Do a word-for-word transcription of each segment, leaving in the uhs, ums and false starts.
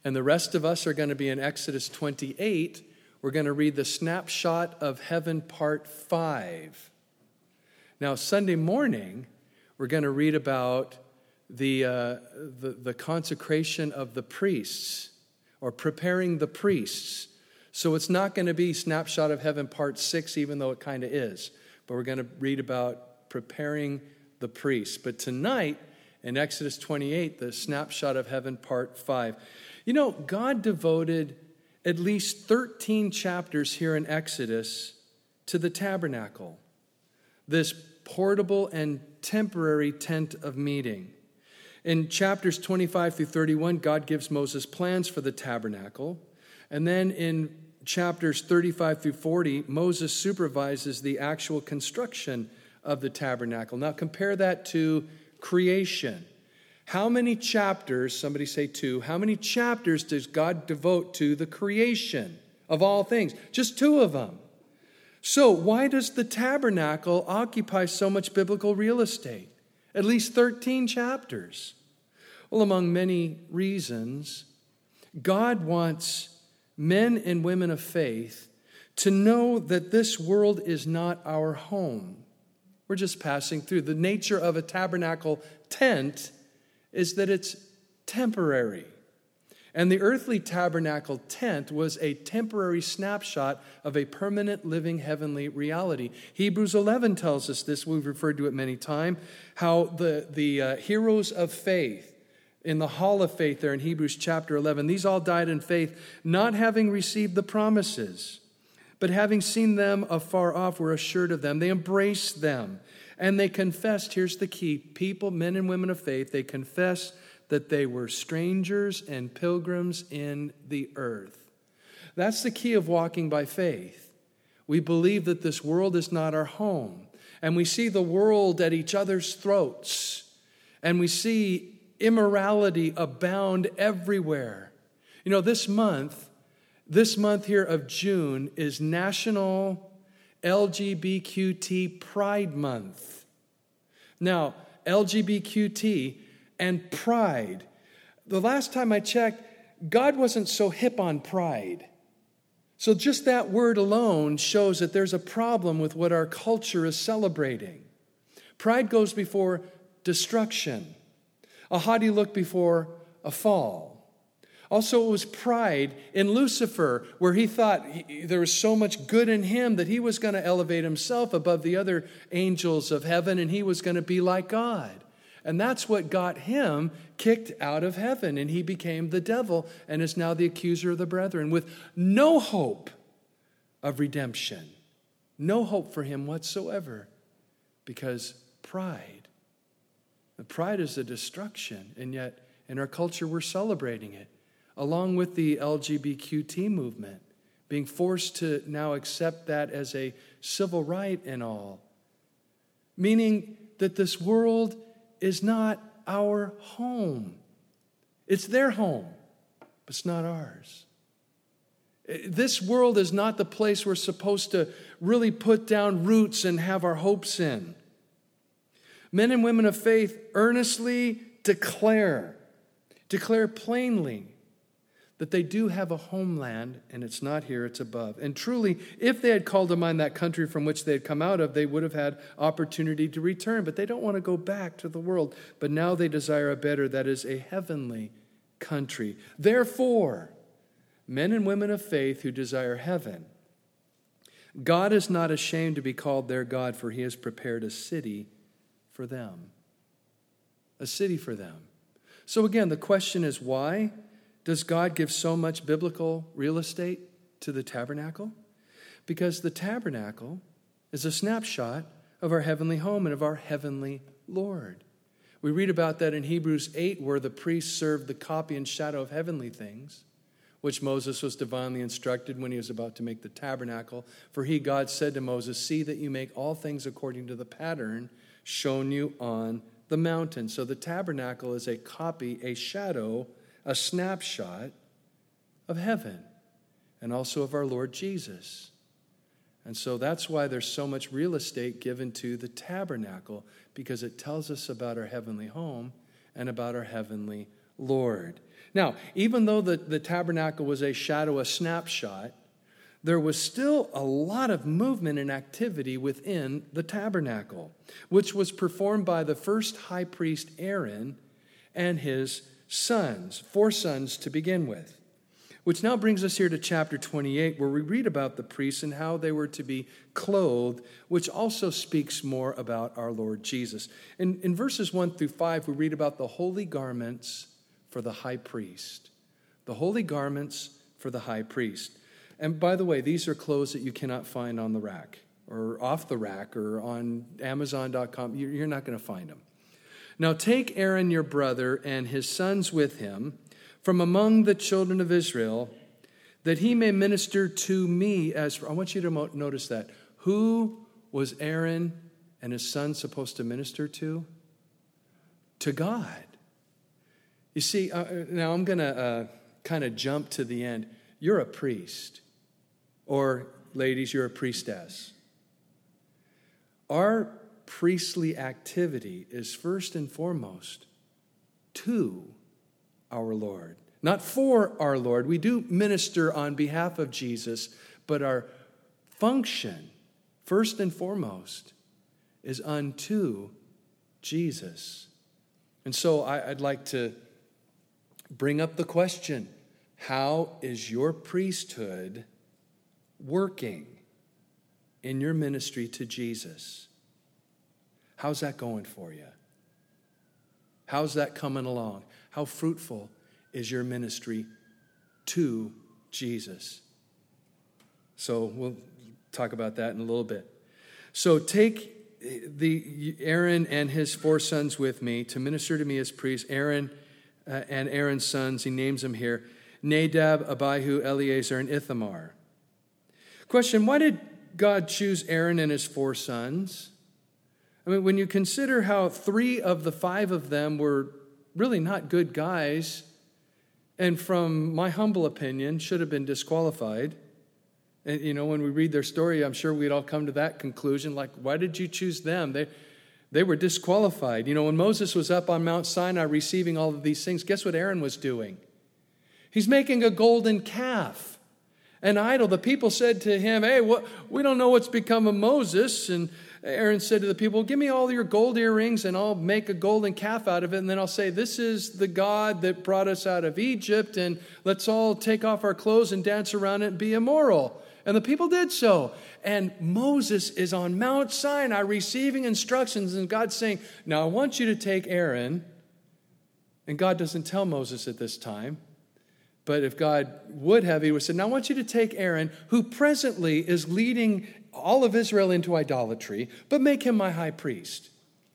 And the rest of us are going to be in Exodus twenty-eight. We're going to read the snapshot of heaven, part five. Now, Sunday morning, we're going to read about the, uh, the, the consecration of the priests, or preparing the priests. So it's not going to be snapshot of heaven, part six, even though it kind of is. But we're going to read about preparing the priests. But tonight, in Exodus twenty-eight, the snapshot of heaven, part five. You know, God devoted at least thirteen chapters here in Exodus to the tabernacle, this portable and temporary tent of meeting. In chapters twenty-five through thirty-one, God gives Moses plans for the tabernacle. And then in chapters thirty-five through forty, Moses supervises the actual construction of the tabernacle. Now compare that to creation. How many chapters, somebody say two, how many chapters does God devote to the creation of all things? Just two of them. So why does the tabernacle occupy so much biblical real estate? At least thirteen chapters. Well, among many reasons, God wants men and women of faith to know that this world is not our home. We're just passing through. The nature of a tabernacle tent is that it's temporary. And the earthly tabernacle tent was a temporary snapshot of a permanent living heavenly reality. Hebrews eleven tells us this. We've referred to it many times. How the, the uh, heroes of faith in the hall of faith there in Hebrews chapter eleven, these all died in faith, not having received the promises, but having seen them afar off, were assured of them. They embraced them. And they confessed, here's the key, people, men and women of faith, they confessed that they were strangers and pilgrims in the earth. That's the key of walking by faith. We believe that this world is not our home. And we see the world at each other's throats. And we see immorality abound everywhere. You know, this month, this month here of June is National L G B T Q Pride Month. Now, L G B T Q and pride. The last time I checked, God wasn't so hip on pride. So just that word alone shows that there's a problem with what our culture is celebrating. Pride goes before destruction. A haughty look before a fall. Also, it was pride in Lucifer, where he thought he, there was so much good in him that he was going to elevate himself above the other angels of heaven, and he was going to be like God. And that's what got him kicked out of heaven, and he became the devil and is now the accuser of the brethren with no hope of redemption. No hope for him whatsoever, because pride. The pride is a destruction, and yet in our culture we're celebrating it. Along with the L G B T Q movement, being forced to now accept that as a civil right and all. Meaning that this world is not our home. It's their home, but it's not ours. This world is not the place we're supposed to really put down roots and have our hopes in. Men and women of faith earnestly declare, declare plainly, that they do have a homeland, and it's not here, it's above. And truly, if they had called to mind that country from which they had come out of, they would have had opportunity to return. But they don't want to go back to the world. But now they desire a better, that is, a heavenly country. Therefore, men and women of faith who desire heaven, God is not ashamed to be called their God, for he has prepared a city for them. A city for them. So again, the question is why? Does God give so much biblical real estate to the tabernacle? Because the tabernacle is a snapshot of our heavenly home and of our heavenly Lord. We read about that in Hebrews eight, where the priests served the copy and shadow of heavenly things, which Moses was divinely instructed when he was about to make the tabernacle. For he, God, said to Moses, see that you make all things according to the pattern shown you on the mountain. So the tabernacle is a copy, a shadow, a snapshot of heaven and also of our Lord Jesus. And so that's why there's so much real estate given to the tabernacle, because it tells us about our heavenly home and about our heavenly Lord. Now, even though the, the tabernacle was a shadow, a snapshot, there was still a lot of movement and activity within the tabernacle, which was performed by the first high priest Aaron and his sons, four sons to begin with. Which now brings us here to chapter twenty-eight, where we read about the priests and how they were to be clothed, which also speaks more about our Lord Jesus. In, in verses one through five, we read about the holy garments for the high priest. The holy garments for the high priest. And by the way, these are clothes that you cannot find on the rack or off the rack or on Amazon dot com. You're not going to find them. Now take Aaron your brother and his sons with him from among the children of Israel, that he may minister to me as... I want you to mo- notice that. Who was Aaron and his sons supposed to minister to? To God. You see, uh, now I'm going to uh, kind of jump to the end. You're a priest. Or, ladies, you're a priestess. Our priestly activity is first and foremost to our Lord. Not for our Lord. We do minister on behalf of Jesus, but our function, first and foremost, is unto Jesus. And so I, I'd like to bring up the question, how is your priesthood working in your ministry to Jesus? How's that going for you? How's that coming along? How fruitful is your ministry to Jesus? So we'll talk about that in a little bit. So take the Aaron and his four sons with me to minister to me as priests. Aaron uh, and Aaron's sons, he names them here, Nadab, Abihu, Eleazar, and Ithamar. Question, why did God choose Aaron and his four sons? I mean, when you consider how three of the five of them were really not good guys, and from my humble opinion, should have been disqualified. And, you know, when we read their story, I'm sure we'd all come to that conclusion, like, why did you choose them? They, they were disqualified. You know, when Moses was up on Mount Sinai receiving all of these things, guess what Aaron was doing? He's making a golden calf, an idol. The people said to him, hey, what, we don't know what's become of Moses. And Aaron said to the people, give me all your gold earrings and I'll make a golden calf out of it. And then I'll say, this is the God that brought us out of Egypt. And let's all take off our clothes and dance around it and be immoral. And the people did so. And Moses is on Mount Sinai receiving instructions. And God's saying, now I want you to take Aaron. And God doesn't tell Moses at this time. But if God would have, he would say, now I want you to take Aaron, who presently is leading all of Israel into idolatry, but make him my high priest.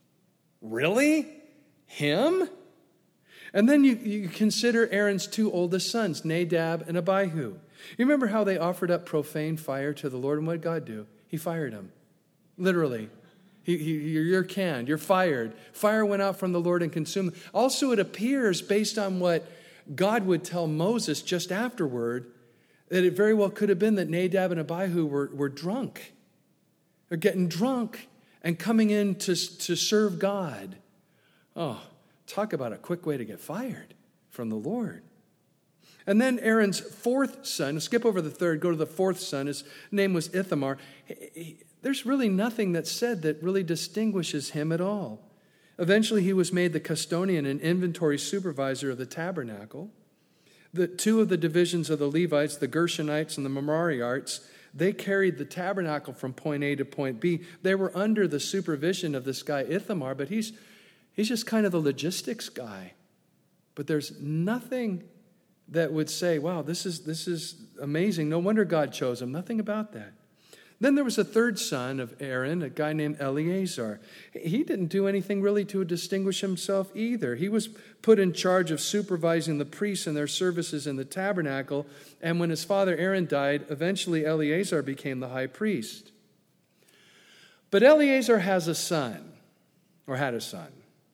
Really? Him? And then you, you consider Aaron's two oldest sons, Nadab and Abihu. You remember how they offered up profane fire to the Lord? And what did God do? He fired them. Literally. He, he, you're canned. You're fired. Fire went out from the Lord and consumed them. Also, it appears, based on what God would tell Moses just afterward, that it very well could have been that Nadab and Abihu were, were drunk. They're getting drunk and coming in to, to serve God. Oh, talk about a quick way to get fired from the Lord. And then Aaron's fourth son, skip over the third, go to the fourth son. His name was Ithamar. He, he, there's really nothing that's said that really distinguishes him at all. Eventually, he was made the custodian and inventory supervisor of the tabernacle. The two of the divisions of the Levites, the Gershonites and the Merarites, they carried the tabernacle from point A to point B. They were under the supervision of this guy Ithamar, but he's he's just kind of the logistics guy. But there's nothing that would say, wow, this is this is amazing. No wonder God chose him. Nothing about that. Then there was a third son of Aaron, a guy named Eleazar. He didn't do anything really to distinguish himself either. He was put in charge of supervising the priests and their services in the tabernacle. And when his father Aaron died, eventually Eleazar became the high priest. But Eleazar has a son, or had a son.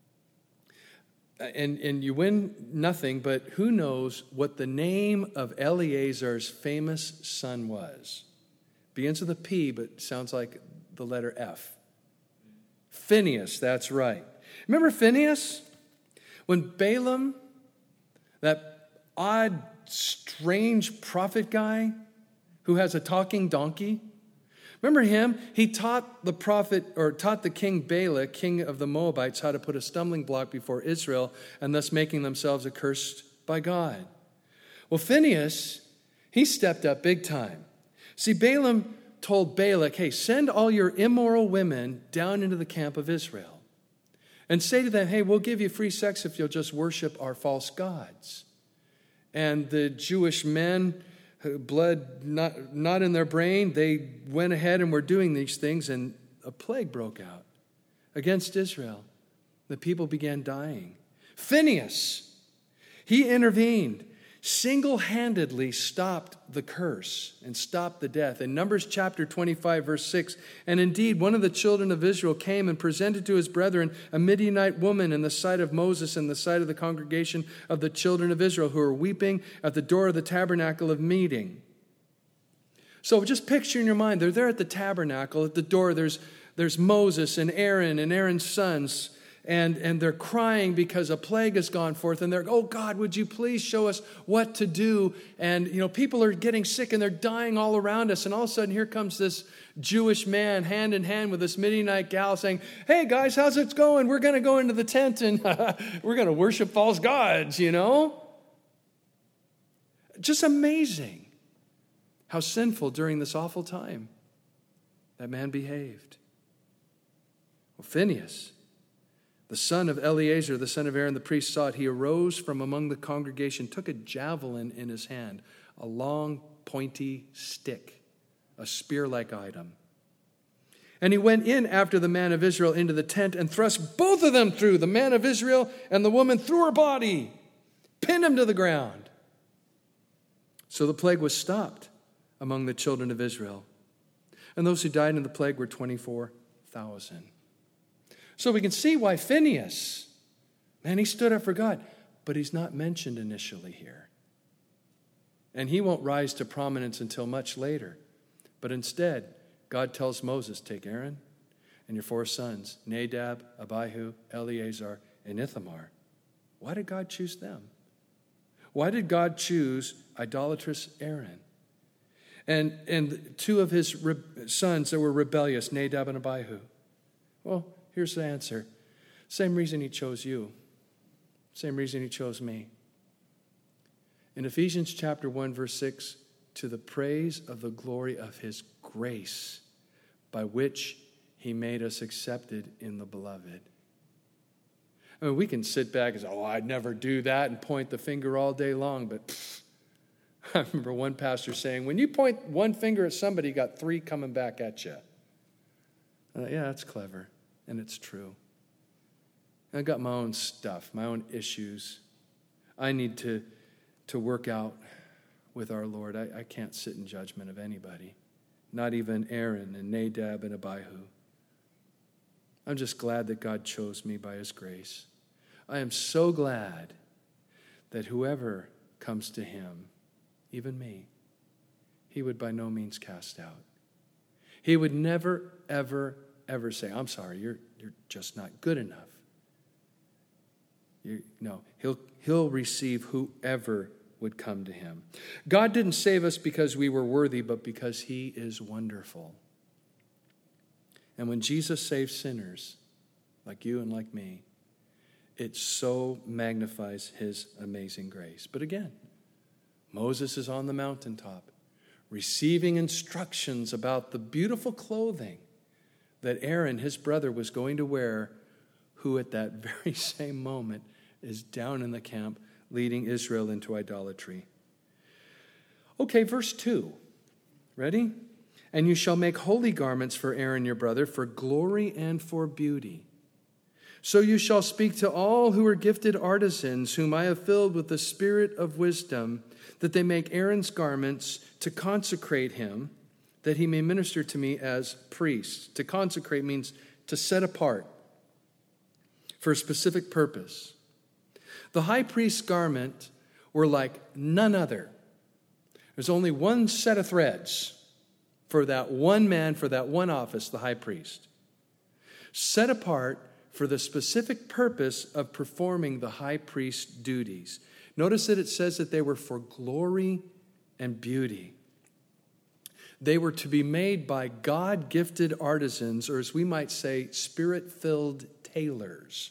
And, and you win nothing, but who knows what the name of Eleazar's famous son was? Begins with a P, but sounds like the letter F. Phinehas, that's right. Remember Phinehas? When Balaam, that odd, strange prophet guy who has a talking donkey? Remember him? He taught the prophet, or taught the king Balak, king of the Moabites, how to put a stumbling block before Israel and thus making themselves accursed by God. Well, Phinehas, he stepped up big time. See, Balaam told Balak, hey, send all your immoral women down into the camp of Israel and say to them, hey, we'll give you free sex if you'll just worship our false gods. And the Jewish men, blood not, not in their brain, they went ahead and were doing these things, and a plague broke out against Israel. The people began dying. Phinehas, he intervened, single-handedly stopped the curse and stopped the death. In Numbers chapter twenty-five, verse six, and indeed one of the children of Israel came and presented to his brethren a Midianite woman in the sight of Moses and the sight of the congregation of the children of Israel, who were weeping at the door of the tabernacle of meeting. So just picture in your mind, they're there at the tabernacle. At the door, there's, there's Moses and Aaron and Aaron's sons. And, and they're crying because a plague has gone forth. And they're, oh, God, would you please show us what to do? And, you know, people are getting sick and they're dying all around us. And all of a sudden, here comes this Jewish man hand in hand with this Midianite gal saying, hey, guys, how's it going? We're going to go into the tent and we're going to worship false gods, you know? Just amazing how sinful during this awful time that man behaved. Well, Phinehas, the son of Eleazar, the son of Aaron, the priest, saw it. He arose from among the congregation, took a javelin in his hand, a long, pointy stick, a spear-like item. And he went in after the man of Israel into the tent and thrust both of them through, the man of Israel and the woman, through her body, pinned him to the ground. So the plague was stopped among the children of Israel. And those who died in the plague were twenty-four thousand. So we can see why Phinehas, man, he stood up for God, but he's not mentioned initially here. And he won't rise to prominence until much later. But instead, God tells Moses, take Aaron and your four sons, Nadab, Abihu, Eleazar, and Ithamar. Why did God choose them? Why did God choose idolatrous Aaron? And, and two of his re- sons that were rebellious, Nadab and Abihu. Well, here's the answer. Same reason he chose you. Same reason he chose me. In Ephesians chapter one, verse six, to the praise of the glory of his grace, by which he made us accepted in the beloved. I mean, we can sit back and say, oh, I'd never do that, and point the finger all day long, but pff, I remember one pastor saying, when you point one finger at somebody, you got three coming back at you. Uh, yeah, that's clever. And it's true. I've got my own stuff, my own issues. I need to, to work out with our Lord. I, I can't sit in judgment of anybody, not even Aaron and Nadab and Abihu. I'm just glad that God chose me by his grace. I am so glad that whoever comes to him, even me, he would by no means cast out. He would never, ever, ever say, I'm sorry, you're you're just not good enough. You, no, he'll he'll receive whoever would come to him. God didn't save us because we were worthy, but because he is wonderful. And when Jesus saves sinners, like you and like me, it so magnifies his amazing grace. But again, Moses is on the mountaintop, receiving instructions about the beautiful clothing that Aaron, his brother, was going to wear, who at that very same moment is down in the camp leading Israel into idolatry. Okay, verse two. Ready? And you shall make holy garments for Aaron your brother, for glory and for beauty. So you shall speak to all who are gifted artisans, whom I have filled with the spirit of wisdom, that they make Aaron's garments to consecrate him, that he may minister to me as priest. To consecrate means to set apart for a specific purpose. The high priest's garment were like none other. There's only one set of threads for that one man, for that one office, the high priest. Set apart for the specific purpose of performing the high priest's duties. Notice that it says that they were for glory and beauty. They were to be made by God-gifted artisans, or as we might say, spirit-filled tailors.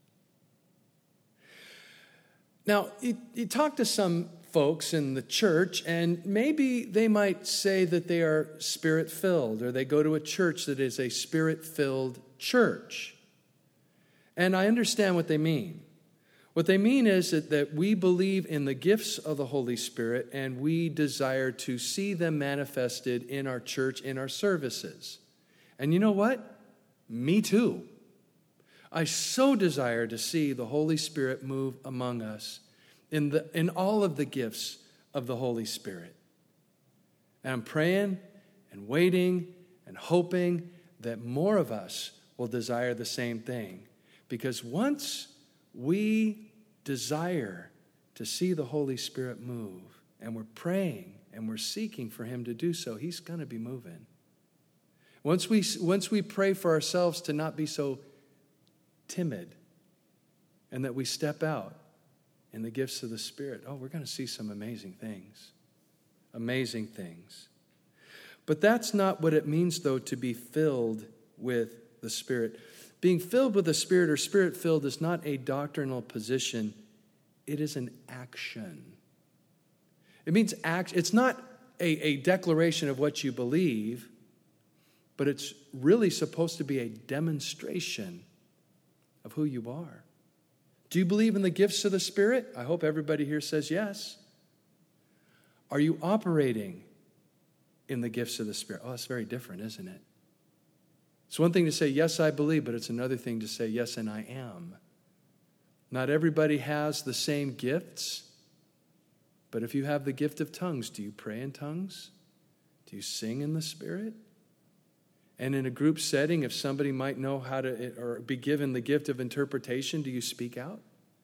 Now, you, you talk to some folks in the church, and maybe they might say that they are spirit-filled, or they go to a church that is a spirit-filled church. And I understand what they mean. What they mean is that, that we believe in the gifts of the Holy Spirit, and we desire to see them manifested in our church, in our services. And you know what? Me too. I so desire to see the Holy Spirit move among us in the in all of the gifts of the Holy Spirit. And I'm praying and waiting and hoping that more of us will desire the same thing. Because once we desire to see the Holy Spirit move, and we're praying and we're seeking for him to do so, he's going to be moving. Once we, once we pray for ourselves to not be so timid, and that we step out in the gifts of the Spirit, oh, we're going to see some amazing things. Amazing things. But that's not what it means, though, to be filled with the Spirit. Being filled with the Spirit or Spirit-filled is not a doctrinal position. It is an action. It means act. It's not a, a declaration of what you believe, but it's really supposed to be a demonstration of who you are. Do you believe in the gifts of the Spirit? I hope everybody here says yes. Are you operating in the gifts of the Spirit? Oh, that's very different, isn't it? It's one thing to say, yes, I believe, but it's another thing to say, yes, and I am. Not everybody has the same gifts, but if you have the gift of tongues, do you pray in tongues? Do you sing in the Spirit? And in a group setting, if somebody might know how to, or be given the gift of interpretation, do you speak out?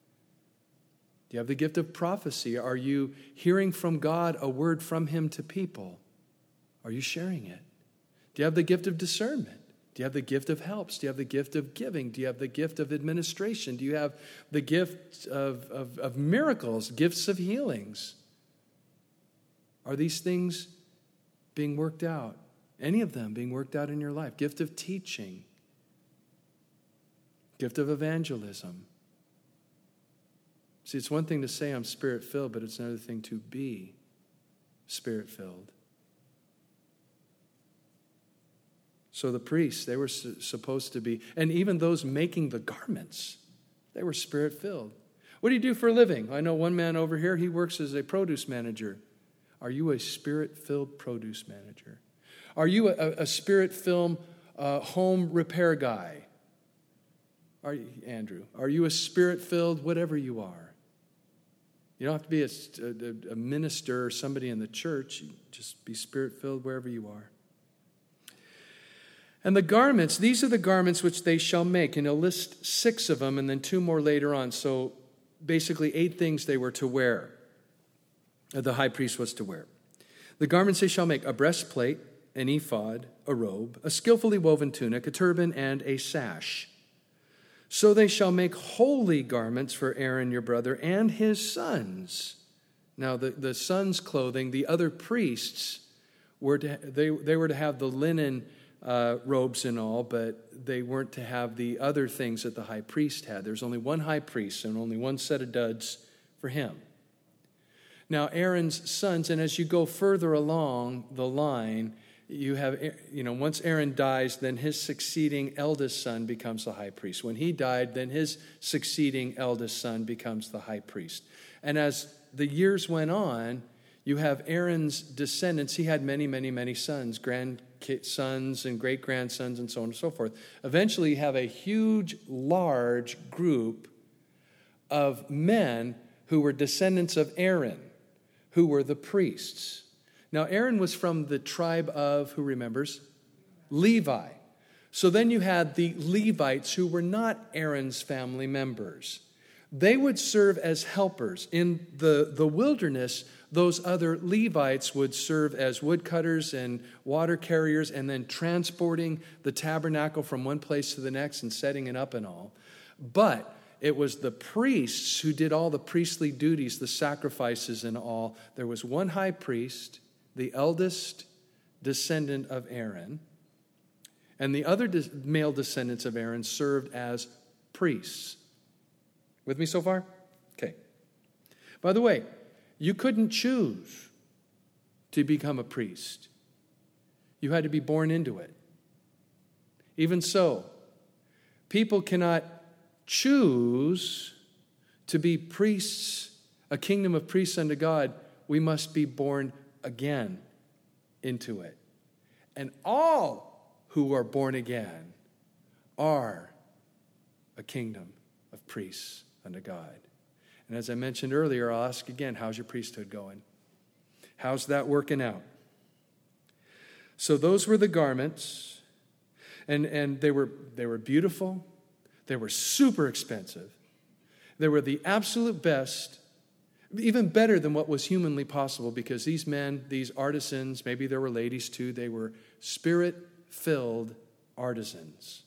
Do you have the gift of prophecy? Are you hearing from God a word from him to people? Are you sharing it? Do you have the gift of discernment? Do you have the gift of helps? Do you have the gift of giving? Do you have the gift of administration? Do you have the gift of, of, of miracles, gifts of healings? Are these things being worked out? Any of them being worked out in your life? Gift of teaching. Gift of evangelism. See, it's one thing to say I'm Spirit-filled, but it's another thing to be Spirit-filled. So the priests, they were su- supposed to be, and even those making the garments, they were Spirit-filled. What do you do for a living? I know one man over here, he works as a produce manager. Are you a Spirit-filled produce manager? Are you a, a Spirit-filled uh, home repair guy? Are you, Andrew, are you a Spirit-filled whatever you are? You don't have to be a, a, a minister or somebody in the church. You just be Spirit-filled wherever you are. And the garments, these are the garments which they shall make. And he'll list six of them and then two more later on. So basically eight things they were to wear. The high priest was to wear. The garments they shall make: a breastplate, an ephod, a robe, a skillfully woven tunic, a turban, and a sash. So they shall make holy garments for Aaron your brother and his sons. Now the, the sons' clothing, the other priests, were to, they, they were to have the linen uh, robes and all, but they weren't to have the other things that the high priest had. There's only one high priest and only one set of duds for him. Now Aaron's sons, and as you go further along the line, you have, you know, once Aaron dies, then his succeeding eldest son becomes the high priest. When he died, then his succeeding eldest son becomes the high priest. And as the years went on, you have Aaron's descendants. He had many, many, many sons, grandsons and great-grandsons and so on and so forth. Eventually, you have a huge, large group of men who were descendants of Aaron, who were the priests. Now, Aaron was from the tribe of, who remembers? Levi. So then you had the Levites who were not Aaron's family members. They would serve as helpers. In the, the wilderness, those other Levites would serve as woodcutters and water carriers and then transporting the tabernacle from one place to the next and setting it up and all. But it was the priests who did all the priestly duties, the sacrifices and all. There was one high priest, the eldest descendant of Aaron, and the other de- male descendants of Aaron served as priests. With me so far? Okay. By the way, you couldn't choose to become a priest. You had to be born into it. Even so, people cannot choose to be priests, a kingdom of priests unto God. We must be born again into it. And all who are born again are a kingdom of priests unto God. And as I mentioned earlier, I'll ask again, how's your priesthood going? How's that working out? So those were the garments, and, and they were they were beautiful. They were super expensive. They were the absolute best, even better than what was humanly possible, because these men, these artisans, maybe there were ladies too, they were spirit-filled artisans.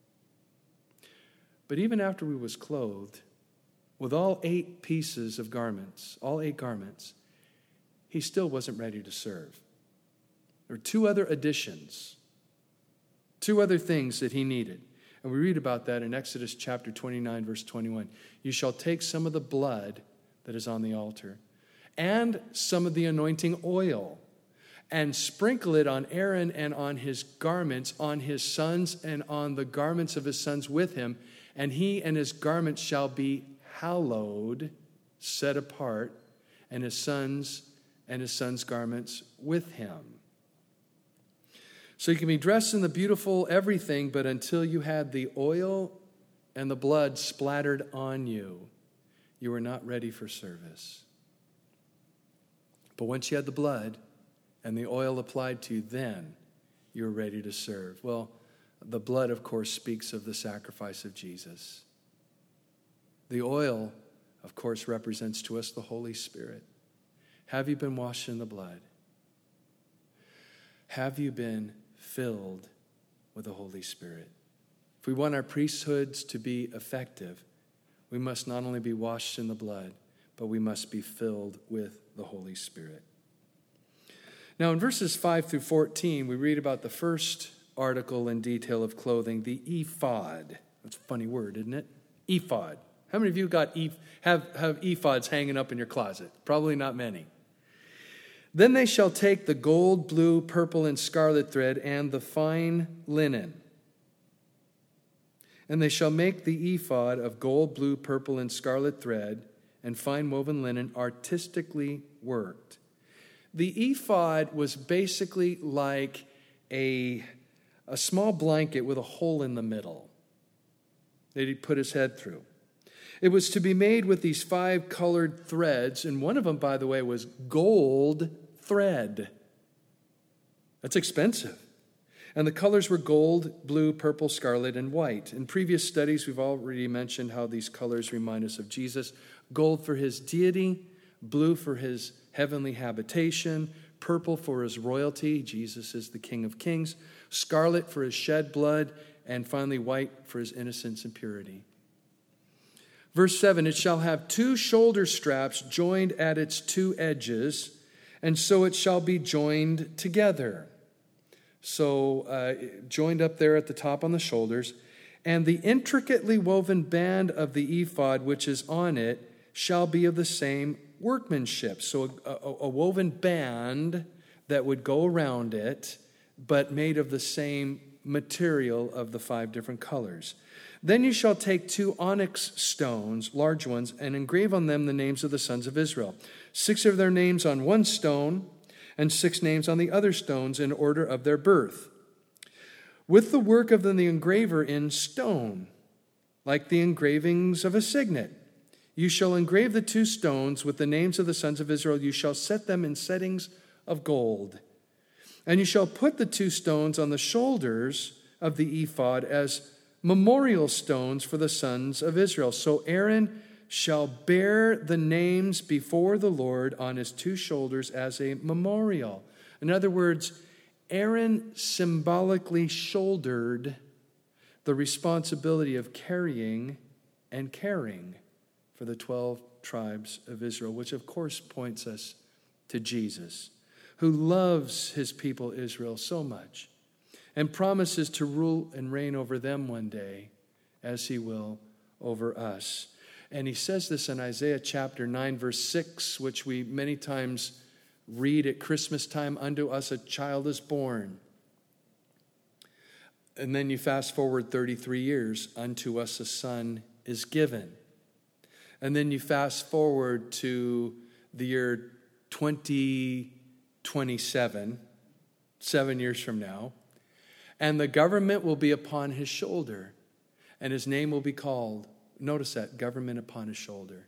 But even after we was clothed, with all eight pieces of garments, all eight garments, he still wasn't ready to serve. There were two other additions, two other things that he needed. And we read about that in Exodus chapter twenty-nine, verse twenty-one. You shall take some of the blood that is on the altar and some of the anointing oil and sprinkle it on Aaron and on his garments, on his sons and on the garments of his sons with him. And he and his garments shall be hallowed, set apart, and his sons and his sons' garments with him. So you can be dressed in the beautiful everything, but until you had the oil and the blood splattered on you, you were not ready for service. But once you had the blood and the oil applied to you, then you were ready to serve. Well, the blood, of course, speaks of the sacrifice of Jesus. The oil, of course, represents to us the Holy Spirit. Have you been washed in the blood? Have you been filled with the Holy Spirit? If we want our priesthoods to be effective, we must not only be washed in the blood, but we must be filled with the Holy Spirit. Now, in verses five through fourteen, we read about the first article in detail of clothing, the ephod. That's a funny word, isn't it? Ephod. How many of you got eph- have, have ephods hanging up in your closet? Probably not many. Then they shall take the gold, blue, purple, and scarlet thread and the fine linen. And they shall make the ephod of gold, blue, purple, and scarlet thread and fine woven linen, artistically worked. The ephod was basically like a, a small blanket with a hole in the middle that he'd put his head through. It was to be made with these five colored threads, and one of them, by the way, was gold thread. That's expensive. And the colors were gold, blue, purple, scarlet, and white. In previous studies, we've already mentioned how these colors remind us of Jesus. Gold for his deity, blue for his heavenly habitation, purple for his royalty, Jesus is the King of Kings, scarlet for his shed blood, and finally white for his innocence and purity. Verse seven, it shall have two shoulder straps joined at its two edges, and so it shall be joined together. So uh, joined up there at the top on the shoulders. And the intricately woven band of the ephod which is on it shall be of the same workmanship. So a, a, a woven band that would go around it, but made of the same material of the five different colors. Then you shall take two onyx stones, large ones, and engrave on them the names of the sons of Israel. Six of their names on one stone, and six names on the other stones in order of their birth, with the work of the engraver in stone, like the engravings of a signet. You shall engrave the two stones with the names of the sons of Israel. You shall set them in settings of gold. And you shall put the two stones on the shoulders of the ephod as memorial stones for the sons of Israel. So Aaron shall bear the names before the Lord on his two shoulders as a memorial. In other words, Aaron symbolically shouldered the responsibility of carrying and caring for the twelve tribes of Israel, which of course points us to Jesus, who loves his people Israel so much and promises to rule and reign over them one day as he will over us. And he says this in Isaiah chapter nine, verse six, which we many times read at Christmas time, unto us a child is born. And then you fast forward thirty-three years, unto us a son is given. And then you fast forward to the year twenty twenty-seven, seven years from now, and the government will be upon his shoulder, and his name will be called, notice that, government upon his shoulder.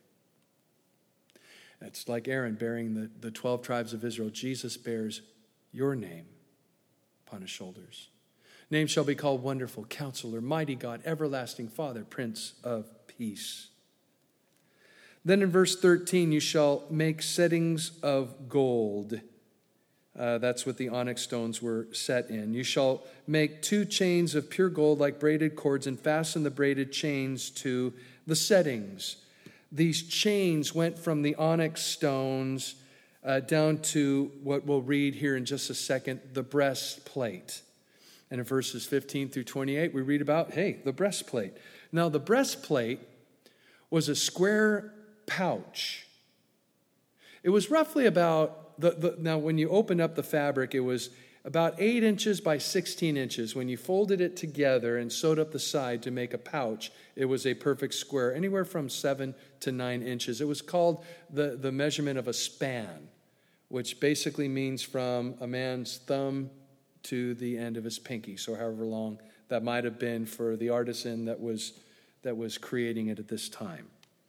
It's like Aaron bearing the, the twelve tribes of Israel. Jesus bears your name upon his shoulders. Name shall be called Wonderful, Counselor, Mighty God, Everlasting Father, Prince of Peace. Then in verse thirteen, you shall make settings of gold. Uh, that's what the onyx stones were set in. You shall make two chains of pure gold like braided cords and fasten the braided chains to the settings. These chains went from the onyx stones uh, down to what we'll read here in just a second, the breastplate. And in verses fifteen through twenty-eight, we read about, hey, the breastplate. Now, the breastplate was a square pouch. It was roughly about, the, the, now when you opened up the fabric, it was about eight inches by sixteen inches. When you folded it together and sewed up the side to make a pouch, it was a perfect square, anywhere from seven to nine inches. It was called the, the measurement of a span, which basically means from a man's thumb to the end of his pinky, so however long that might have been for the artisan that was, that was creating it at this time.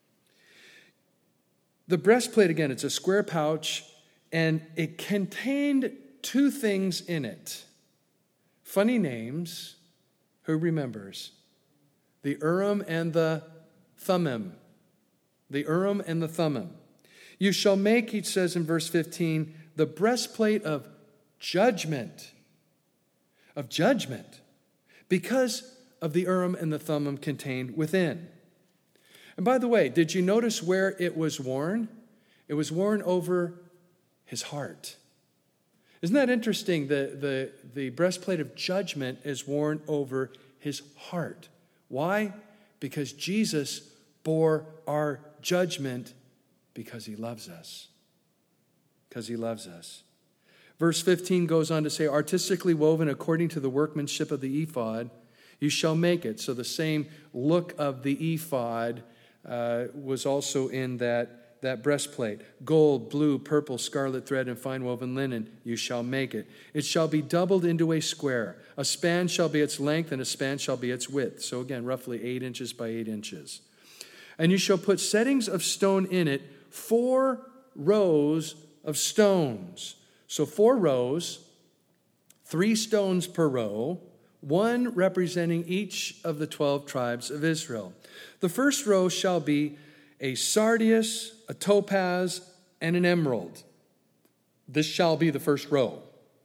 The breastplate, again, it's a square pouch, and it contained two things in it. Funny names. Who remembers? The Urim and the Thummim. The Urim and the Thummim. You shall make, he says in verse fifteen, the breastplate of judgment. Of judgment. Because of the Urim and the Thummim contained within. And by the way, did you notice where it was worn? It was worn over his heart. Isn't that interesting? The, the, the breastplate of judgment is worn over his heart. Why? Because Jesus bore our judgment because he loves us. Because he loves us. Verse fifteen goes on to say, artistically woven according to the workmanship of the ephod, you shall make it. So the same look of the ephod uh, was also in that, that breastplate. Gold, blue, purple, scarlet thread, and fine woven linen, you shall make it. It shall be doubled into a square. A span shall be its length, and a span shall be its width. So again, roughly eight inches by eight inches. And you shall put settings of stone in it, four rows of stones. So four rows, three stones per row, one representing each of the twelve tribes of Israel. The first row shall be a sardius, a topaz, and an emerald. This shall be the first row.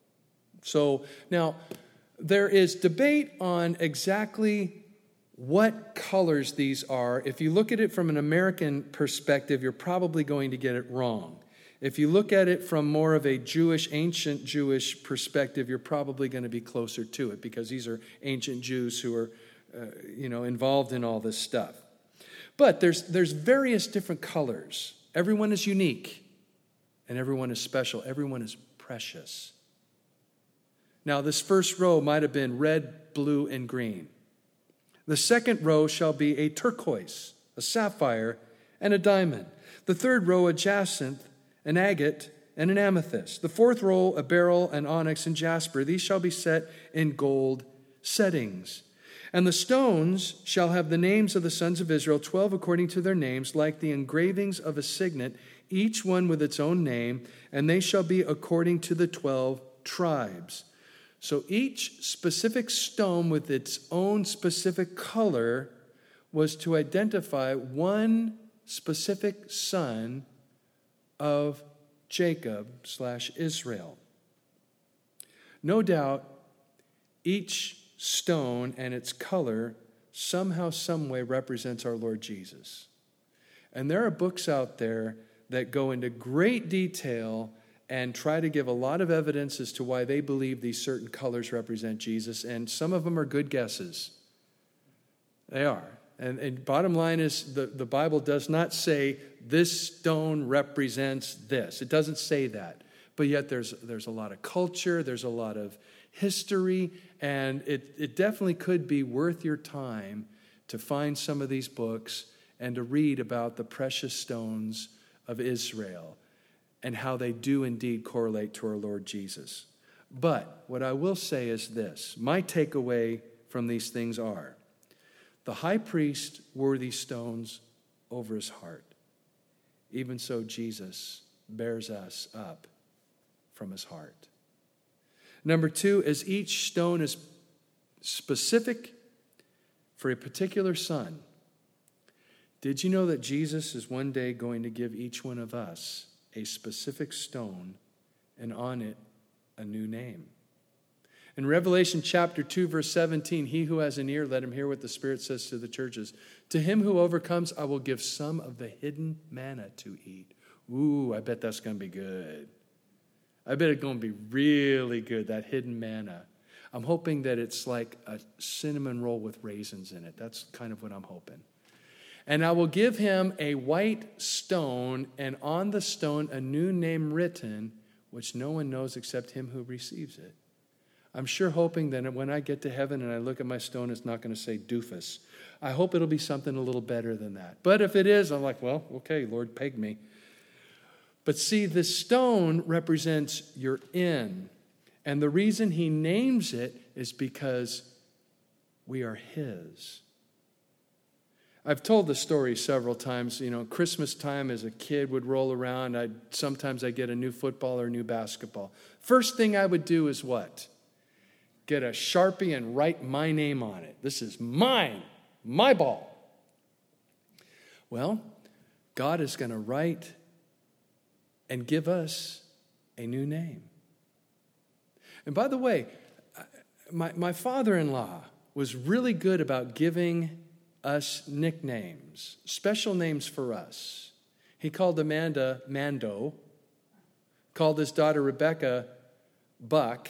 So now, there is debate on exactly what colors these are. If you look at it from an American perspective, you're probably going to get it wrong. If you look at it from more of a Jewish, ancient Jewish perspective, you're probably going to be closer to it because these are ancient Jews who are, uh, you know, involved in all this stuff. But there's there's various different colors. Everyone is unique, and everyone is special. Everyone is precious. Now, this first row might have been red, blue, and green. The second row shall be a turquoise, a sapphire, and a diamond. The third row, a jacinth, an agate, and an amethyst. The fourth row, a beryl, an onyx, and jasper. These shall be set in gold settings. And the stones shall have the names of the sons of Israel, twelve according to their names, like the engravings of a signet, each one with its own name, and they shall be according to the twelve tribes. So each specific stone with its own specific color was to identify one specific son of Jacob slash Israel. No doubt, each stone and its color somehow, some way represents our Lord Jesus. And there are books out there that go into great detail and try to give a lot of evidence as to why they believe these certain colors represent Jesus. And some of them are good guesses. They are. And, and bottom line is the, the Bible does not say this stone represents this. It doesn't say that. But yet there's, there's a lot of culture, there's a lot of history, and it, it definitely could be worth your time to find some of these books and to read about the precious stones of Israel and how they do indeed correlate to our Lord Jesus. But what I will say is this. My takeaway from these things are, the high priest wore these stones over his heart. Even so, Jesus bears us up from his heart. Number two, as each stone is specific for a particular son, did you know that Jesus is one day going to give each one of us a specific stone and on it a new name? In Revelation chapter two, verse seventeen, he who has an ear, let him hear what the Spirit says to the churches. To him who overcomes, I will give some of the hidden manna to eat. Ooh, I bet that's going to be good. I bet it's going to be really good, that hidden manna. I'm hoping that it's like a cinnamon roll with raisins in it. That's kind of what I'm hoping. And I will give him a white stone, and on the stone a new name written, which no one knows except him who receives it. I'm sure hoping that when I get to heaven and I look at my stone, it's not going to say doofus. I hope it'll be something a little better than that. But if it is, I'm like, well, okay, Lord, peg me. But see, the stone represents your in. And the reason he names it is because we are his. I've told the story several times. You know, Christmas time as a kid would roll around. I'd, sometimes I'd get a new football or a new basketball. First thing I would do is what? Get a Sharpie and write my name on it. This is mine, my ball. Well, God is going to write and give us a new name. And by the way, my, my father-in-law was really good about giving us nicknames, special names for us. He called Amanda Mando, called his daughter Rebecca Buck,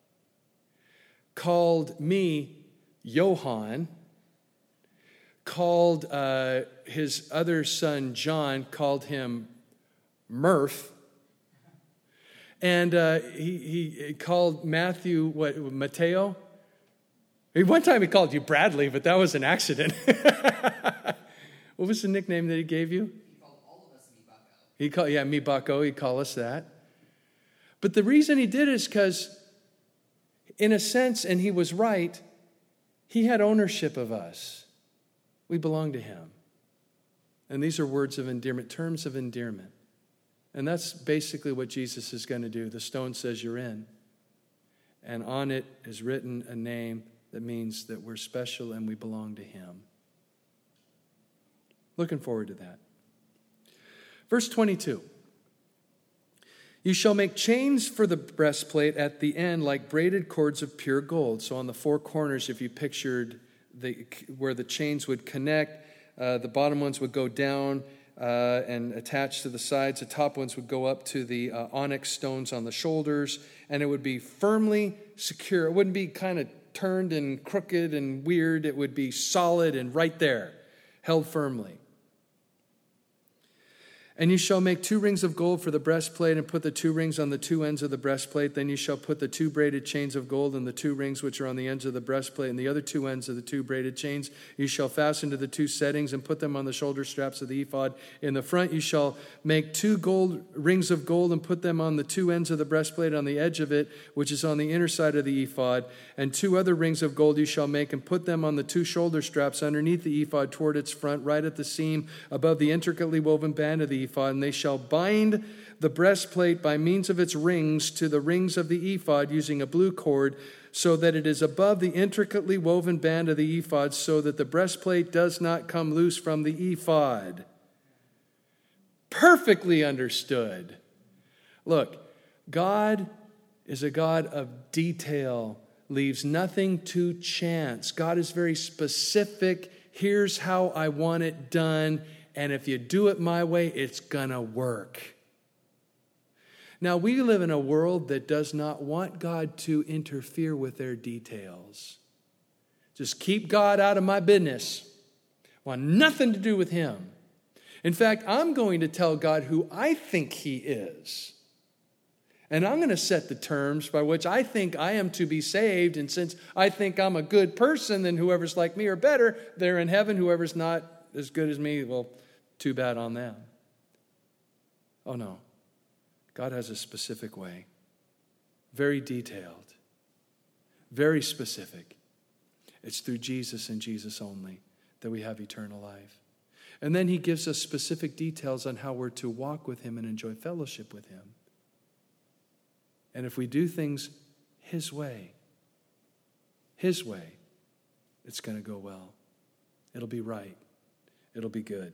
called me Johann, called uh, his other son John, called him Murph, and uh, he, he called Matthew, what, Mateo? One time he called you Bradley, but that was an accident. What was the nickname that he gave you? He called all of us Mi Bucko. He called, yeah, Mi Bucko, he'd call us that. But the reason he did it is because, in a sense, and he was right, he had ownership of us. We belong to him. And these are words of endearment, terms of endearment. And that's basically what Jesus is going to do. The stone says you're in. And on it is written a name that means that we're special and we belong to him. Looking forward to that. Verse twenty-two. You shall make chains for the breastplate at the end like braided cords of pure gold. So on the four corners, if you pictured the, where the chains would connect, uh, the bottom ones would go down uh, and attach to the sides. The top ones would go up to the uh, onyx stones on the shoulders, and it would be firmly secure. It wouldn't be kind of turned and crooked and weird. It would be solid and right there, held firmly. And you shall make two rings of gold for the breastplate and put the two rings on the two ends of the breastplate. Then you shall put the two braided chains of gold and the two rings which are on the ends of the breastplate and the other two ends of the two braided chains. You shall fasten to the two settings and put them on the shoulder straps of the ephod. In the front you shall make two gold rings of gold and put them on the two ends of the breastplate on the edge of it, which is on the inner side of the ephod. And two other rings of gold you shall make and put them on the two shoulder straps underneath the ephod toward its front, right at the seam above the intricately woven band of the ephod. And they shall bind the breastplate by means of its rings to the rings of the ephod using a blue cord, so that it is above the intricately woven band of the ephod, so that the breastplate does not come loose from the ephod. Perfectly understood. Look, God is a God of detail, leaves nothing to chance. God is very specific. Here's how I want it done. And if you do it my way, it's going to work. Now, we live in a world that does not want God to interfere with their details. Just keep God out of my business. Want nothing to do with him. In fact, I'm going to tell God who I think he is. And I'm going to set the terms by which I think I am to be saved. And since I think I'm a good person, then whoever's like me or better, they're in heaven. Whoever's not as good as me, well, too bad on them. Oh, no. God has a specific way. Very detailed. Very specific. It's through Jesus and Jesus only that we have eternal life. And then he gives us specific details on how we're to walk with him and enjoy fellowship with him. And if we do things his way, his way, it's going to go well. It'll be right. It'll be good.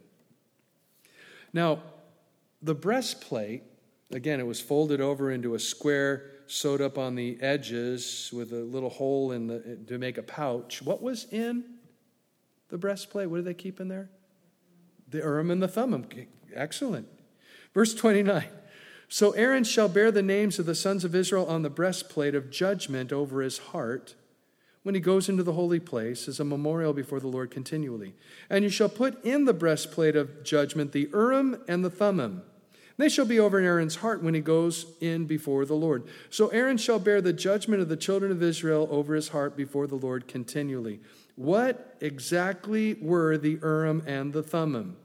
Now, the breastplate, again, it was folded over into a square, sewed up on the edges with a little hole in the to make a pouch. What was in the breastplate? What did they keep in there? The Urim and the Thummim. Excellent. Verse twenty-nine. So Aaron shall bear the names of the sons of Israel on the breastplate of judgment over his heart when he goes into the holy place as a memorial before the Lord continually. And you shall put in the breastplate of judgment the Urim and the Thummim. They shall be over Aaron's heart when he goes in before the Lord. So Aaron shall bear the judgment of the children of Israel over his heart before the Lord continually. What exactly were the Urim and the Thummim?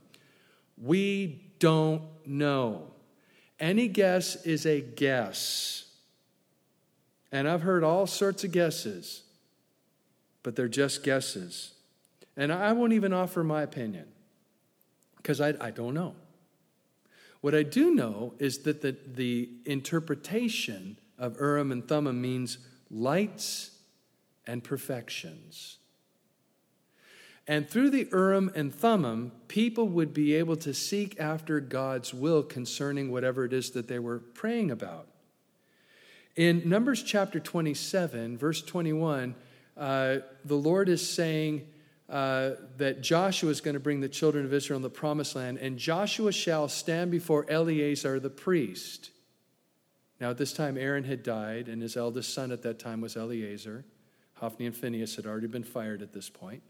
We don't know. Any guess is a guess. And I've heard all sorts of guesses, but they're just guesses. And I won't even offer my opinion because I, I don't know. What I do know is that the, the interpretation of Urim and Thummim means lights and perfections. And through the Urim and Thummim, people would be able to seek after God's will concerning whatever it is that they were praying about. In Numbers chapter twenty-seven, verse twenty-one, uh, the Lord is saying uh, that Joshua is going to bring the children of Israel in the promised land, and Joshua shall stand before Eleazar the priest. Now at this time Aaron had died, and his eldest son at that time was Eleazar. Hophni and Phinehas had already been fired at this point.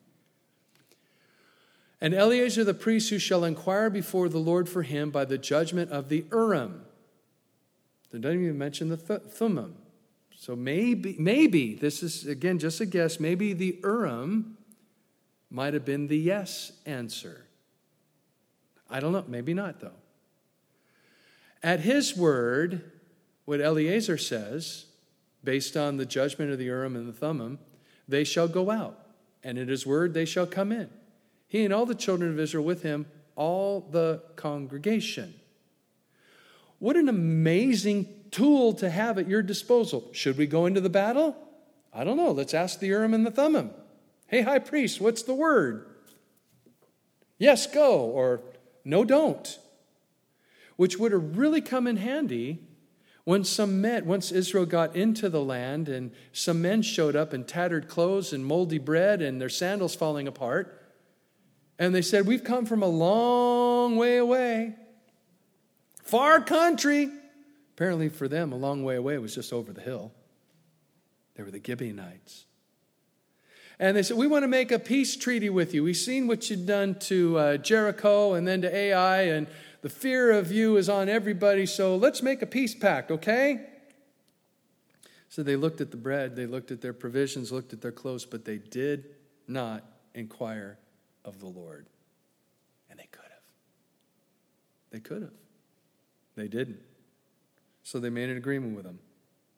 And Eleazar the priest, who shall inquire before the Lord for him by the judgment of the Urim. They don't even mention the th- Thummim. So maybe, maybe, this is again just a guess, maybe the Urim might have been the yes answer. I don't know, maybe not though. At his word, what Eleazar says, based on the judgment of the Urim and the Thummim, they shall go out, and at his word they shall come in. He and all the children of Israel with him, all the congregation. What an amazing tool to have at your disposal. Should we go into the battle? I don't know. Let's ask the Urim and the Thummim. Hey, high priest, what's the word? Yes, go, or no, don't. Which would have really come in handy when some men, once Israel got into the land and some men showed up in tattered clothes and moldy bread and their sandals falling apart. And they said, we've come from a long way away. Far country. Apparently for them, a long way away was just over the hill. They were the Gibeonites. And they said, we want to make a peace treaty with you. We've seen what you've done to uh, Jericho and then to Ai, and the fear of you is on everybody, so let's make a peace pact, okay? So they looked at the bread, they looked at their provisions, looked at their clothes, but they did not inquire of the Lord. And they could have. They could have. They didn't. So they made an agreement with him.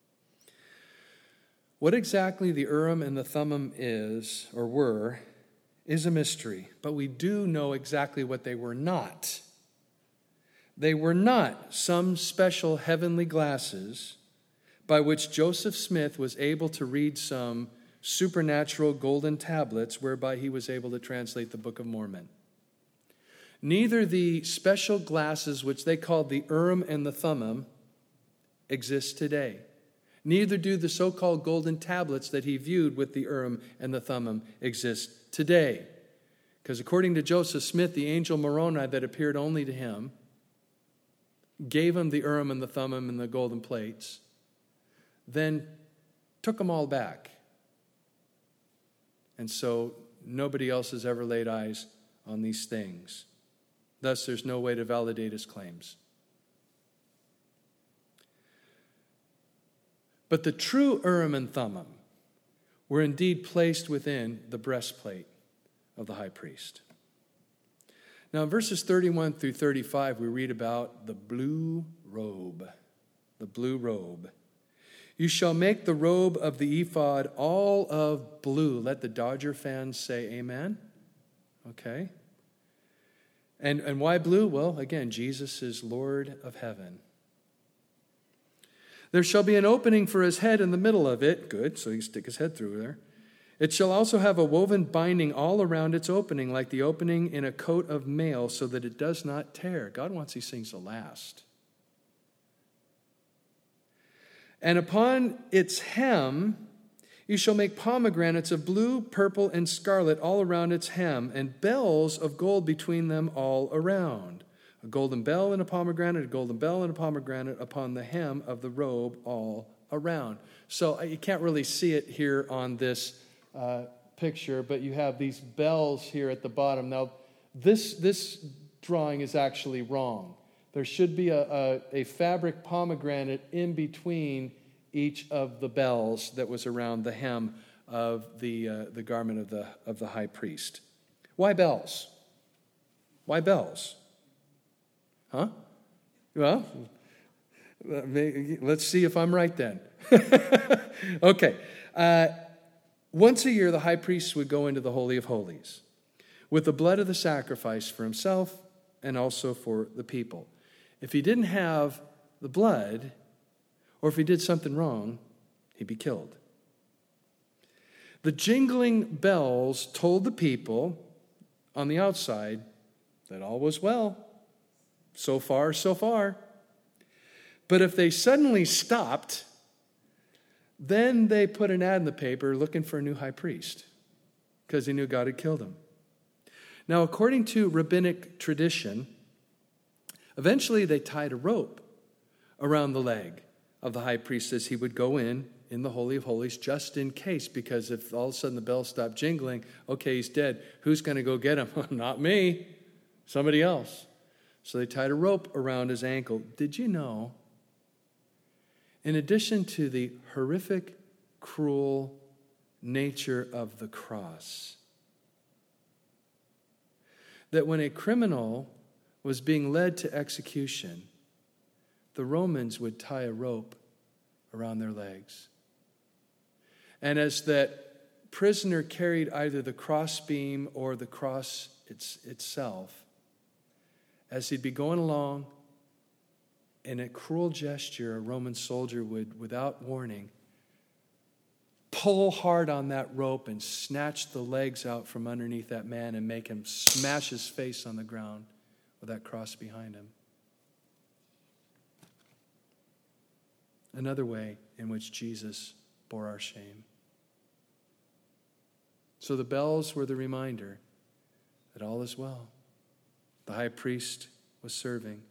What exactly the Urim and the Thummim is, or were, is a mystery. But we do know exactly what they were not. They were not some special heavenly glasses by which Joseph Smith was able to read some supernatural golden tablets whereby he was able to translate the Book of Mormon. Neither the special glasses which they called the Urim and the Thummim exist today. Neither do the so-called golden tablets that he viewed with the Urim and the Thummim exist today. Because according to Joseph Smith, the angel Moroni that appeared only to him gave him the Urim and the Thummim and the golden plates, then took them all back. And so nobody else has ever laid eyes on these things. Thus, there's no way to validate his claims. But the true Urim and Thummim were indeed placed within the breastplate of the high priest. Now, in verses thirty-one through thirty-five, we read about the blue robe. The blue robe. You shall make the robe of the ephod all of blue. Let the Dodger fans say amen. Okay. And, and why blue? Well, again, Jesus is Lord of heaven. There shall be an opening for his head in the middle of it. Good, so he can stick his head through there. It shall also have a woven binding all around its opening, like the opening in a coat of mail, so that it does not tear. God wants these things to last. And upon its hem, you shall make pomegranates of blue, purple, and scarlet all around its hem, and bells of gold between them all around. A golden bell and a pomegranate, a golden bell and a pomegranate upon the hem of the robe all around. So you can't really see it here on this uh, picture, but you have these bells here at the bottom. Now, this, this drawing is actually wrong. There should be a, a, a fabric pomegranate in between each of the bells that was around the hem of the, uh, the garment of the, of the high priest. Why bells? Why bells? Huh? Well, let's see if I'm right then. Okay. Uh, once a year, the high priest would go into the Holy of Holies with the blood of the sacrifice for himself and also for the people. If he didn't have the blood, or if he did something wrong, he'd be killed. The jingling bells told the people on the outside that all was well. So far, so far. But if they suddenly stopped, then they put an ad in the paper looking for a new high priest because they knew God had killed him. Now, according to rabbinic tradition, eventually they tied a rope around the leg of the high priest as he would go in in the Holy of Holies just in case, because if all of a sudden the bells stopped jingling, okay, he's dead. Who's going to go get him? Not me. Somebody else. So they tied a rope around his ankle. Did you know, in addition to the horrific, cruel nature of the cross, that when a criminal was being led to execution, the Romans would tie a rope around their legs. And as that prisoner carried either the crossbeam or the cross it's, itself, as he'd be going along, in a cruel gesture, a Roman soldier would, without warning, pull hard on that rope and snatch the legs out from underneath that man and make him smash his face on the ground with that cross behind him. Another way in which Jesus bore our shame. So the bells were the reminder that all is well. The high priest was serving.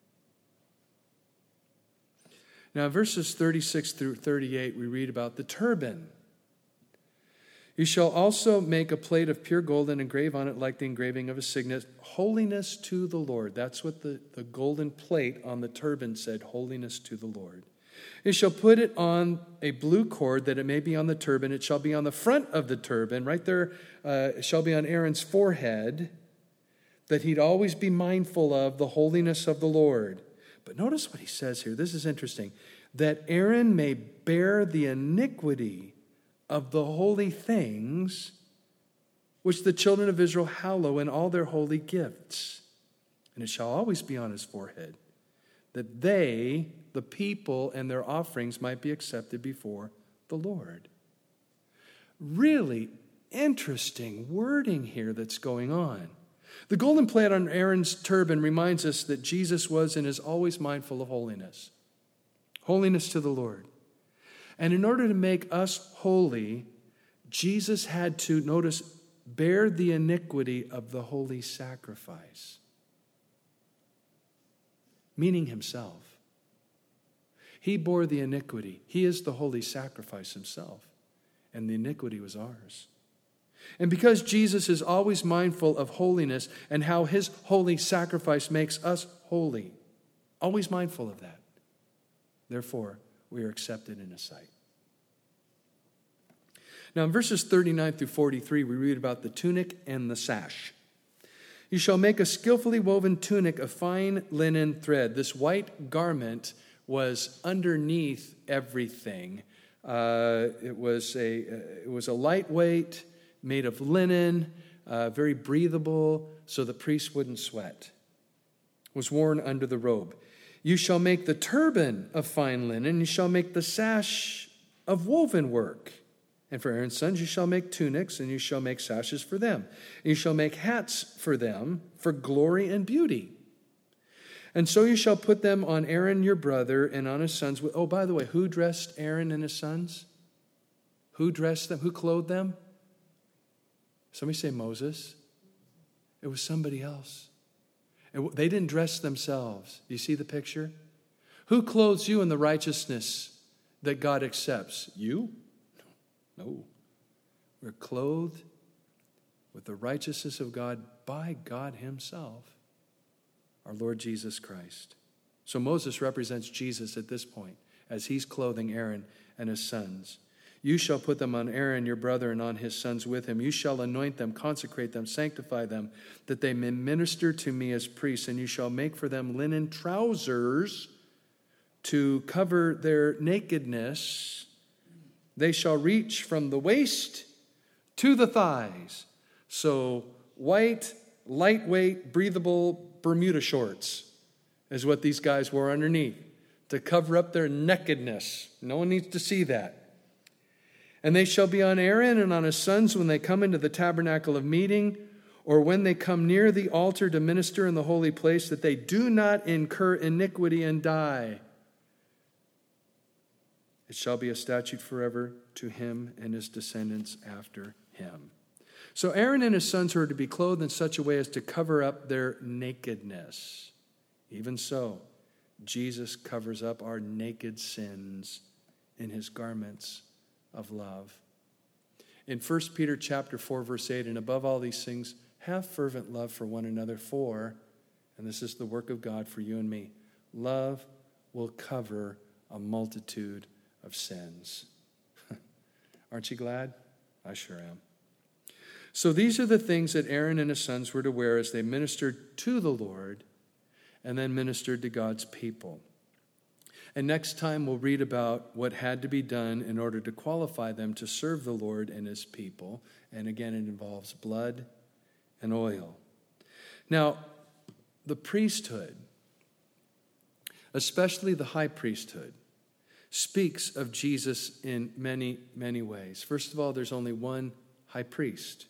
Now, in verses thirty-six through thirty-eight, we read about the turban. You shall also make a plate of pure gold and engrave on it like the engraving of a signet, holiness to the Lord. That's what the, the golden plate on the turban said, holiness to the Lord. You shall put it on a blue cord that it may be on the turban. It shall be on the front of the turban. Right there, uh, it shall be on Aaron's forehead, that he'd always be mindful of the holiness of the Lord. But notice what he says here. This is interesting. That Aaron may bear the iniquity of the holy things which the children of Israel hallow in all their holy gifts. And it shall always be on his forehead, that they, the people, and their offerings might be accepted before the Lord. Really interesting wording here that's going on. The golden plate on Aaron's turban reminds us that Jesus was and is always mindful of holiness. Holiness to the Lord. And in order to make us holy, Jesus had to, notice, bear the iniquity of the holy sacrifice, meaning himself. He bore the iniquity. He is the holy sacrifice himself, and the iniquity was ours. And because Jesus is always mindful of holiness and how his holy sacrifice makes us holy, always mindful of that, therefore, we are accepted in his sight. Now, in verses thirty-nine through forty-three, we read about the tunic and the sash. You shall make a skillfully woven tunic of fine linen thread. This white garment was underneath everything. Uh, it was a uh, it was a lightweight, made of linen, uh, very breathable, so the priest wouldn't sweat. It was worn under the robe. You shall make the turban of fine linen. You shall make the sash of woven work. And for Aaron's sons you shall make tunics, and you shall make sashes for them. And you shall make hats for them for glory and beauty. And so you shall put them on Aaron your brother and on his sons. Oh, by the way, who dressed Aaron and his sons? Who dressed them? Who clothed them? Somebody say Moses. It was somebody else. It, they didn't dress themselves. Do you see the picture? Who clothes you in the righteousness that God accepts? You? No. We're clothed with the righteousness of God by God himself, our Lord Jesus Christ. So Moses represents Jesus at this point as he's clothing Aaron and his sons. You shall put them on Aaron, your brother, and on his sons with him. You shall anoint them, consecrate them, sanctify them, that they may minister to me as priests. And you shall make for them linen trousers to cover their nakedness. They shall reach from the waist to the thighs. So white, lightweight, breathable Bermuda shorts is what these guys wore underneath to cover up their nakedness. No one needs to see that. And they shall be on Aaron and on his sons when they come into the tabernacle of meeting, or when they come near the altar to minister in the holy place, that they do not incur iniquity and die. It shall be a statute forever to him and his descendants after him. So Aaron and his sons were to be clothed in such a way as to cover up their nakedness. Even so, Jesus covers up our naked sins in his garments of love. In First Peter chapter four, verse eight, and above all these things, have fervent love for one another, for, and this is the work of God for you and me, love will cover a multitude of sins. Aren't you glad? I sure am. So these are the things that Aaron and his sons were to wear as they ministered to the Lord and then ministered to God's people. And next time we'll read about what had to be done in order to qualify them to serve the Lord and his people. And again, it involves blood and oil. Now, the priesthood, especially the high priesthood, speaks of Jesus in many, many ways. First of all, there's only one high priest.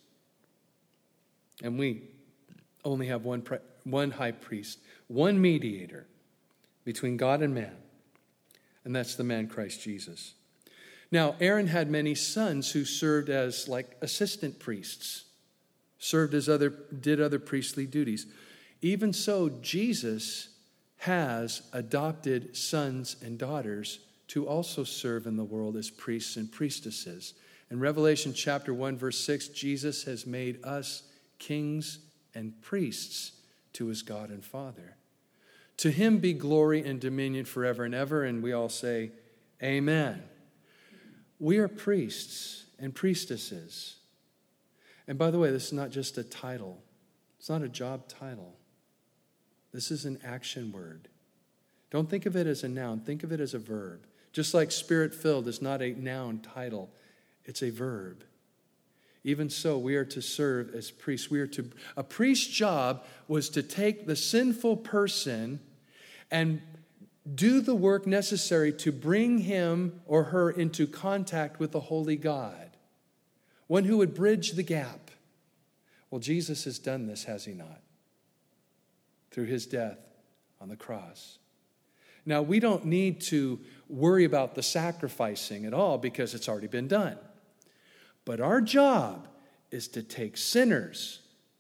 And we only have one, one high priest, one mediator between God and man. And that's the man Christ Jesus. Now, Aaron had many sons who served as like assistant priests, served as other, did other priestly duties. Even so, Jesus has adopted sons and daughters to also serve in the world as priests and priestesses. In Revelation chapter one, verse six, Jesus has made us kings and priests to his God and Father. To him be glory and dominion forever and ever, and we all say, amen. We are priests and priestesses. And by the way, this is not just a title. It's not a job title. This is an action word. Don't think of it as a noun. Think of it as a verb. Just like spirit-filled is not a noun title. It's a verb. Even so, we are to serve as priests. We are to, a priest's job was to take the sinful person and do the work necessary to bring him or her into contact with the holy God. One who would bridge the gap. Well, Jesus has done this, has he not? Through his death on the cross. Now, we don't need to worry about the sacrificing at all because it's already been done. But our job is to take sinners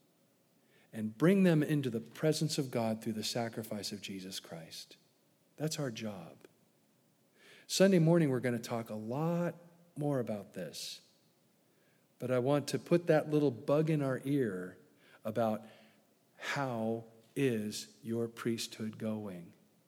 and bring them into the presence of God through the sacrifice of Jesus Christ. That's our job. Sunday morning, we're going to talk a lot more about this. But I want to put that little bug in our ear about how is your priesthood going?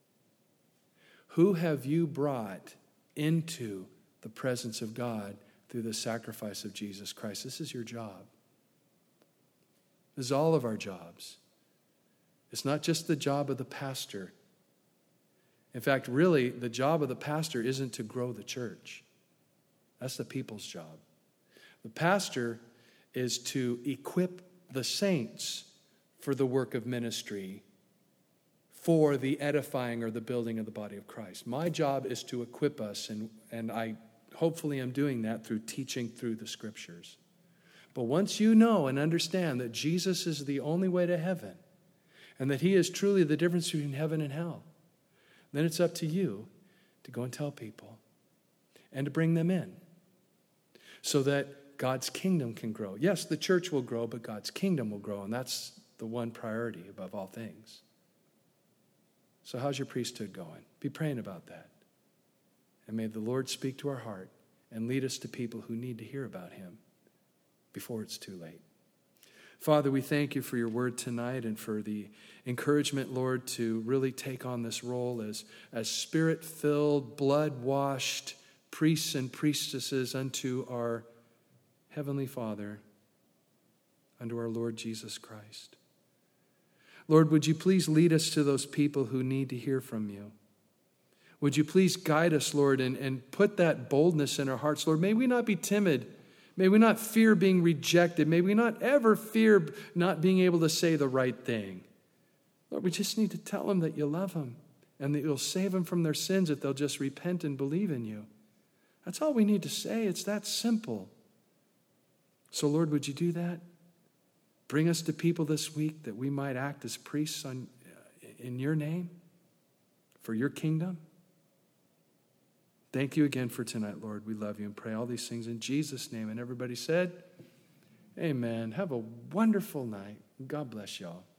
Who have you brought into the presence of God through the sacrifice of Jesus Christ? This is your job. This is all of our jobs. It's not just the job of the pastor. In fact, really, the job of the pastor isn't to grow the church. That's the people's job. The pastor is to equip the saints for the work of ministry, for the edifying or the building of the body of Christ. My job is to equip us, and, and I hopefully am doing that through teaching through the scriptures. But once you know and understand that Jesus is the only way to heaven, and that he is truly the difference between heaven and hell, then it's up to you to go and tell people and to bring them in so that God's kingdom can grow. Yes, the church will grow, but God's kingdom will grow, and that's the one priority above all things. So how's your priesthood going? Be praying about that. And may the Lord speak to our heart and lead us to people who need to hear about him before it's too late. Father, we thank you for your word tonight and for the encouragement, Lord, to really take on this role as, as spirit-filled, blood-washed priests and priestesses unto our Heavenly Father, unto our Lord Jesus Christ. Lord, would you please lead us to those people who need to hear from you? Would you please guide us, Lord, and, and put that boldness in our hearts, Lord? May we not be timid. May we not fear being rejected. May we not ever fear not being able to say the right thing. Lord, we just need to tell them that you love them and that you'll save them from their sins if they'll just repent and believe in you. That's all we need to say. It's that simple. So, Lord, would you do that? Bring us to people this week that we might act as priests on, in your name, for your kingdom. Thank you again for tonight, Lord. We love you and pray all these things in Jesus' name. And everybody said, amen. Have a wonderful night. God bless y'all.